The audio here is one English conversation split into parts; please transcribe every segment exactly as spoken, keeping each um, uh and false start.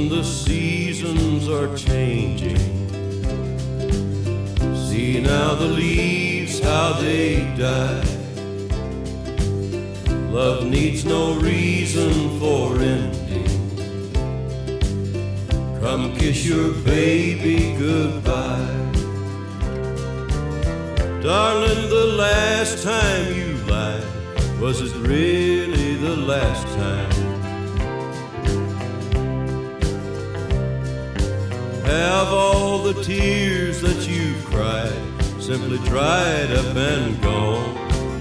the seasons are changing. See now the leaves, how they die. Love needs no reason for ending. Come kiss your baby goodbye. Darling, the last time you lied, was it really the last time? Have all the tears that you've cried simply dried up and gone?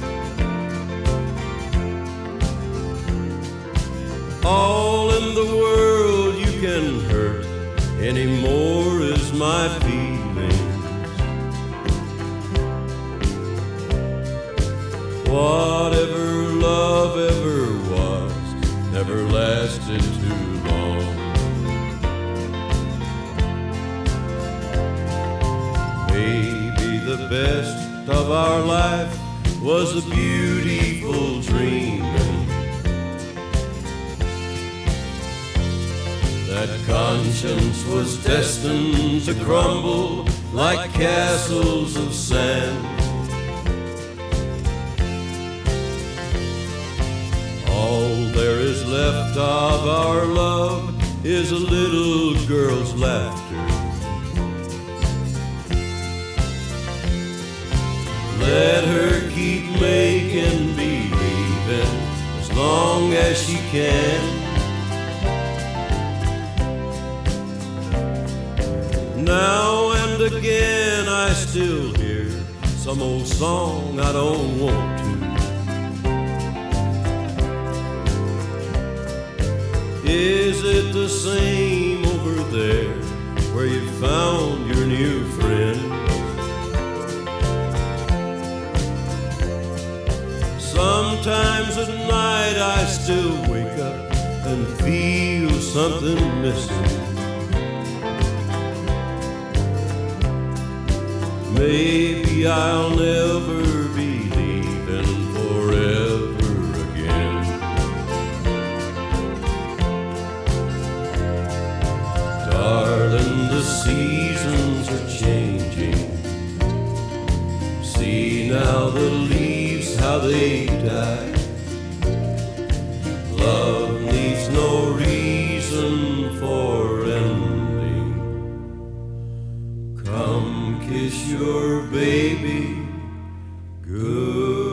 All in the world you can hurt anymore is my feelings. Whatever love ever was never lasted too long. Maybe the best of our life was a beautiful dream. That conscience was destined to crumble like castles of sand. All there is left of our love is a little girl's laughter. Let her keep making believing as long as she can. Now and again I still hear some old song I don't want to. Is it the same over there where you found your new friend? Sometimes at night I still wake up and feel something missing. Maybe I'll never be leaving forever again. Darling, the seasons are changing. See now the leaves, how they die. Love needs no reason for ending. Come kiss your baby good.